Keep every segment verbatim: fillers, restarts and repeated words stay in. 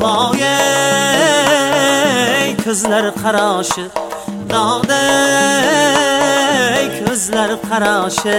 voy ey ko'zlar qarashi dog'day ko'zlar qarashi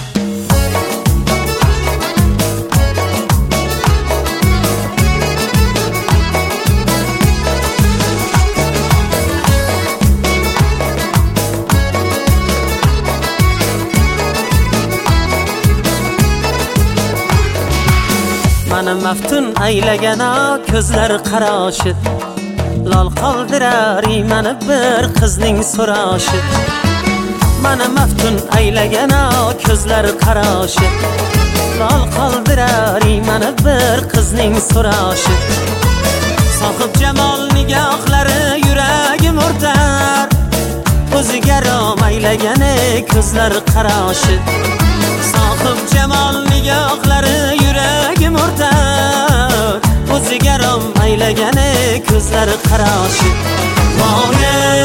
Mani maftun aylagana ko'zlar qarashi lol qoldirar mani bir qizning so'rashi Mani maftun aylagana ko'zlar qarashi lol qoldirar mani bir qizning so'rashi Sohib jamol nigohlari yuragim o'rtar o'ziga rom aylagana ko'zlar qarashi Sohib jamol nigohlari yuragim o'rtar o'ziga rom aylagani ko'zlar qarashi voy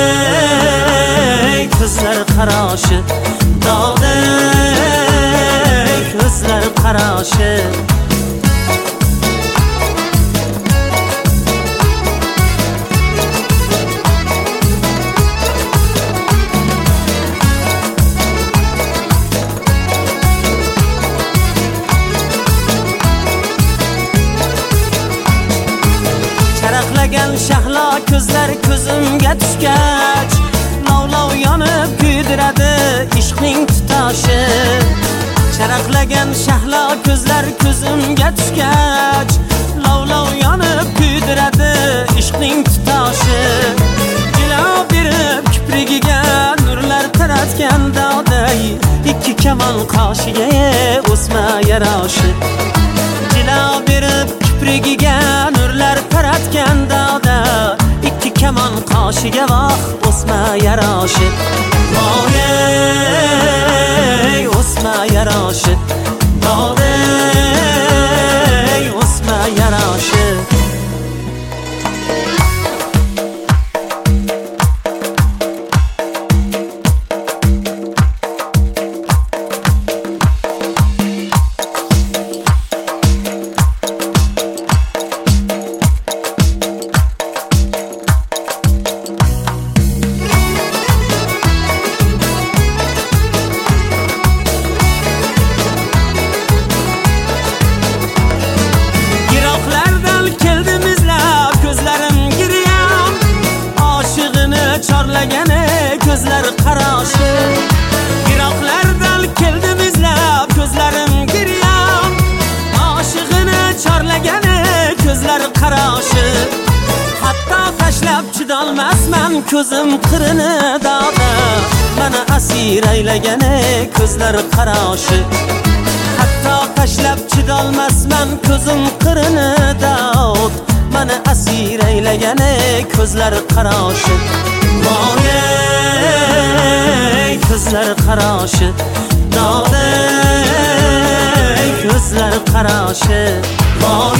ey ko'zlar qarashi dog'day ko'zlar qarashi Charaqlagan shahlo ko'zlar ko'zimga tushgach Lovlov yonib kuydiradi ishqning tutashi Charaqlagan shahlo ko'zlar ko'zimga tushgach Lovlov yonib kuydiradi ishqning tutashi Jilo berib kiprigiga nurlar taratgan dog'day ikki kamon qoshiga o'sma yarashi Jilo berib kiprigiga nurlar taratgan dog'da ikki kamon qoshiga voh o'sma yarashi voy ey o'sma yarashi dog'day o'sma yarashi Ko'zlar qarashi Yiroqlardan keldim izlab ko'zlarim giryam Oshig'ini chorlagani ko'zlar qarashi Hatto tashlab chidolmasman ko'zim qirini dog'da Mana asir aylagani ko'zlar qarashi Hatto tashlab chidolmasman ko'zim qirini dog'd Mana asir aylagani ko'zlar qarashi voy ey ko'zlar qarashi dog'day ko'zlar qarashi voy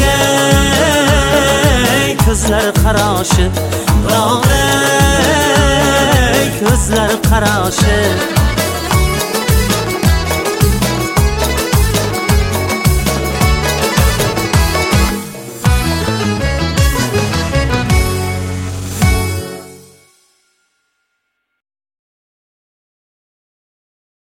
ey ko'zlar qarashi dog'day ko'zlar qarashi